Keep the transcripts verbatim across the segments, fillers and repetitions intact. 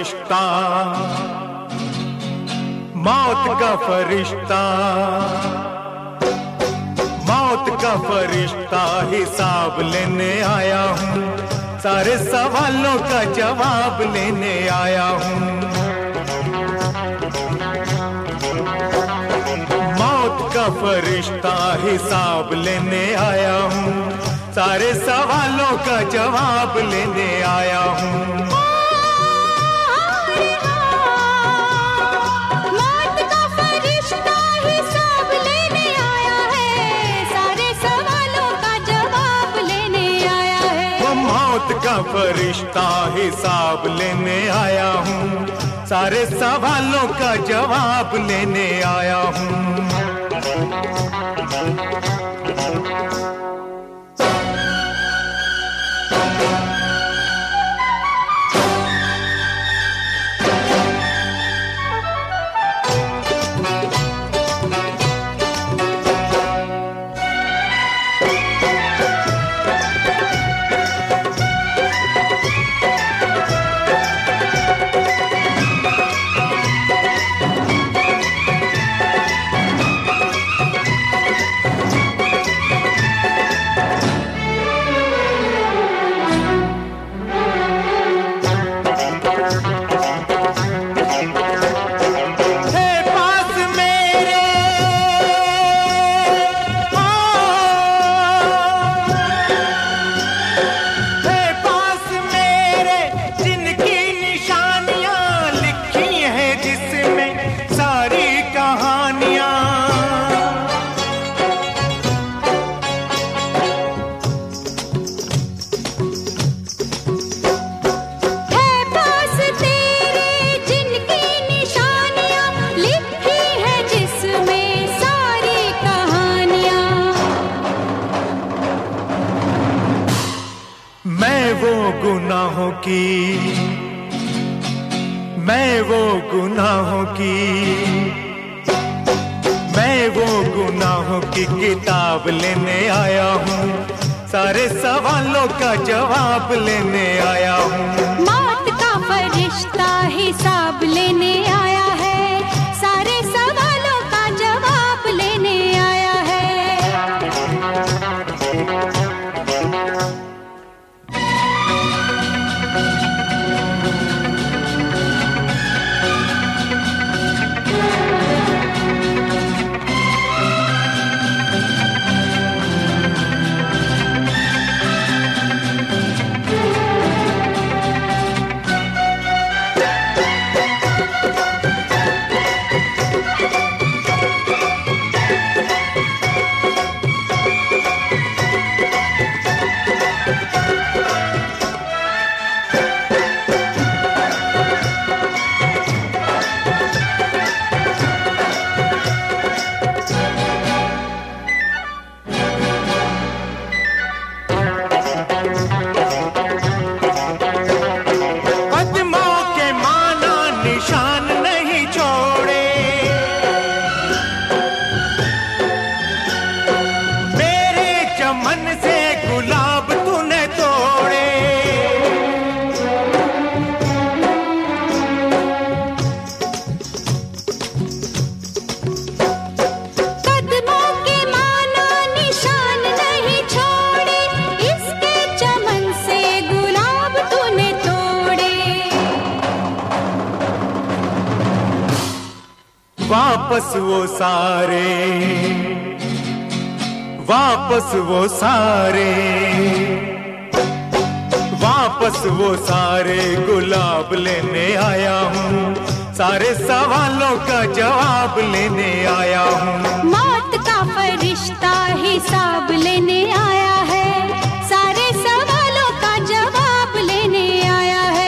फरिश्ता, मौत का फरिश्ता, मौत का फरिश्ता हिसाब लेने आया हूँ, सारे सवालों का जवाब लेने आया हूँ। मौत का फरिश्ता हिसाब लेने आया हूँ, सारे सवालों का जवाब लेने आया हूँ। मौत का फरिश्ता हिसाब लेने आया है, सारे सवालों का जवाब लेने आया है। वो मौत का फरिश्ता हिसाब लेने आया हूँ, सारे सवालों का जवाब लेने आया हूँ। गुनाहों की, मैं वो गुनाहों की, मैं वो गुनाहों की किताब लेने आया हूँ, सारे सवालों का जवाब लेने आया हूँ। मौत का फरिश्ता हिसाब लेने आया है, सारे सवालों का जवाब लेने आया है। वापस वो सारे, वापस वो सारे, वापस वो सारे गुलाब लेने आया हूँ, सारे सवालों का जवाब लेने आया हूँ। मौत का फरिश्ता हिसाब लेने आया है, सारे सवालों का जवाब लेने आया है।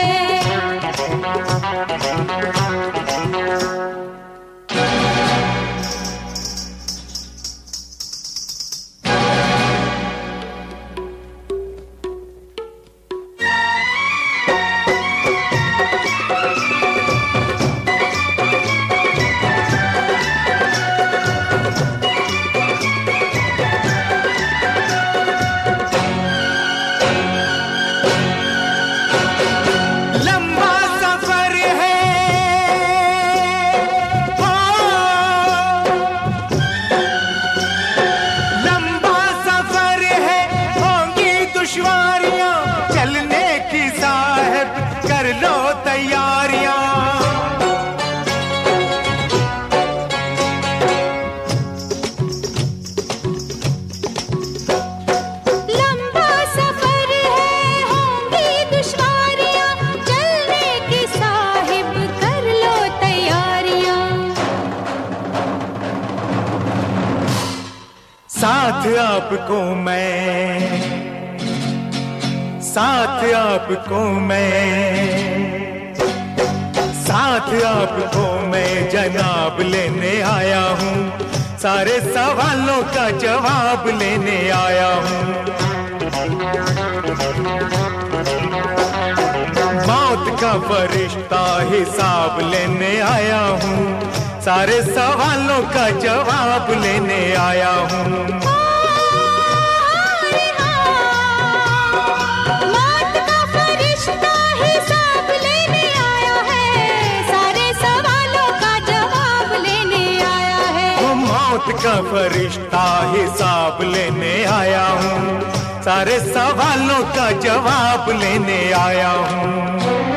साथ आपको मैं, साथ आपको मैं, साथ आपको मैं जनाब लेने आया हूँ, सारे सवालों का जवाब लेने आया हूँ। मौत का फरिश्ता हिसाब लेने आया हूँ, सारे सवालों का जवाब लेने आया हूँ। मौत का फरिश्ता हिसाब लेने आया है, सारे सवालों का जवाब लेने आया है। वो मौत का फरिश्ता हिसाब लेने आया हूँ, सारे सवालों का जवाब लेने आया हूँ।